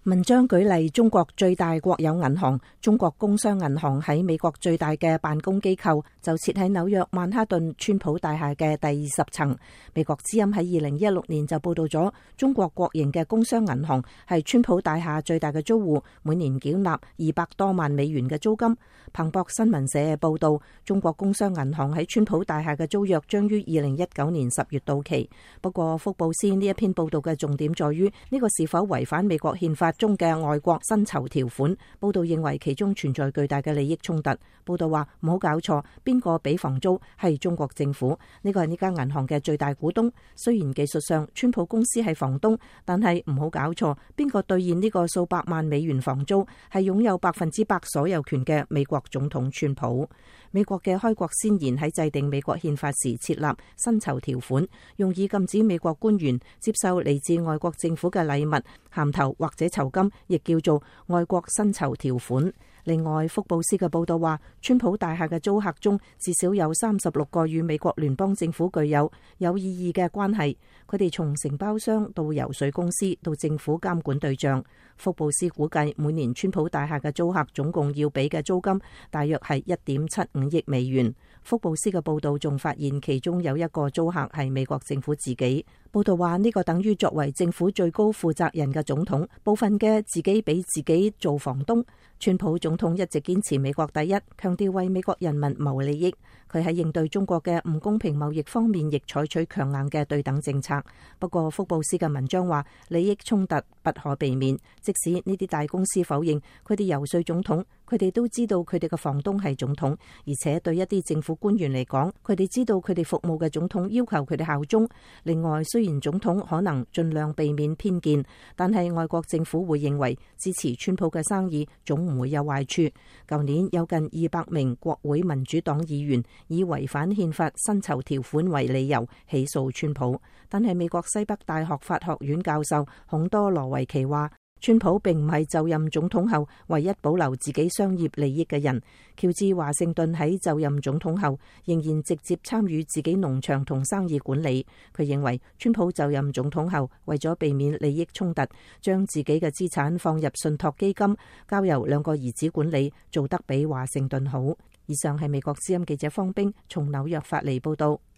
文章舉例，中國最大國有銀行中國工商銀行喺美國最大嘅辦公機構就設喺紐約曼哈頓川普大廈嘅第20層。美國之音喺2016年就報道咗中國國營嘅工商銀行係川普大廈最大嘅租戶，每年繳納200多萬美元嘅租金。彭博新聞社報道，中國工商銀行喺川普大廈嘅租約將於2019年10月到期。不過福布斯呢一篇報道嘅重點在於呢個是否違反美國憲法中嘅外國薪酬條款。報道認為其中存在巨大嘅利益衝突。報道話唔好搞錯，邊個俾房租係中國政府，呢個係呢間銀行嘅最大股東。雖然技術上川普公司係房東，但係唔好搞錯，邊個兌現呢個數百萬美元房租係擁有100%所有權嘅美國總統川普。美國嘅開國先賢喺制定美國憲法時設立薪酬條款，用以禁止美國官員接受嚟自外國政府嘅禮物、銜頭或者酬金，亦叫做外國薪酬條款。另外，福布斯嘅報道話，川普大廈嘅租客中至少有36個與美國聯邦政府具有意義嘅關係，佢哋從承包商到游說公司到政府監管對象。福布斯估計每年川普大廈嘅租客總共要俾嘅租金大約係1.75億美元。福布斯嘅報道仲發現其中有一個租客係美國政府自己。報道話呢個等於作為政府最高負責人嘅總統，部分嘅自己俾自己做房東。川普總統一直堅持美國第一，強調為美國人民謀利益。佢喺應對中國嘅唔公平貿易方面亦採取強硬嘅對等政策。不過福布斯嘅文章話，利益衝突不可避免，即使呢啲大公司否認佢哋游說總統，佢哋都知道佢哋嘅房東係總統，而且對一啲政府官員嚟講，佢哋知道佢哋服務嘅總統要求佢哋效忠。另外，雖然總統可能盡量避免偏見，但係外國政府會認為支持川普嘅生意總唔會有壞處。舊年有近200名國會民主黨議員以違反憲法薪酬條款為理由起訴川普，但係美國西北大學法學院教授孔多羅維奇話，川普並唔係就任總統後唯一保留自己商業利益嘅人。喬治華盛頓喺就任總統後仍然直接參與自己農場同生意管理。佢認為川普就任總統後為咗避免利益衝突，將自己嘅資產放入信託基金，交由2個兒子管理，做得比華盛頓好。以上係美國之音記者方冰從紐約發嚟報道。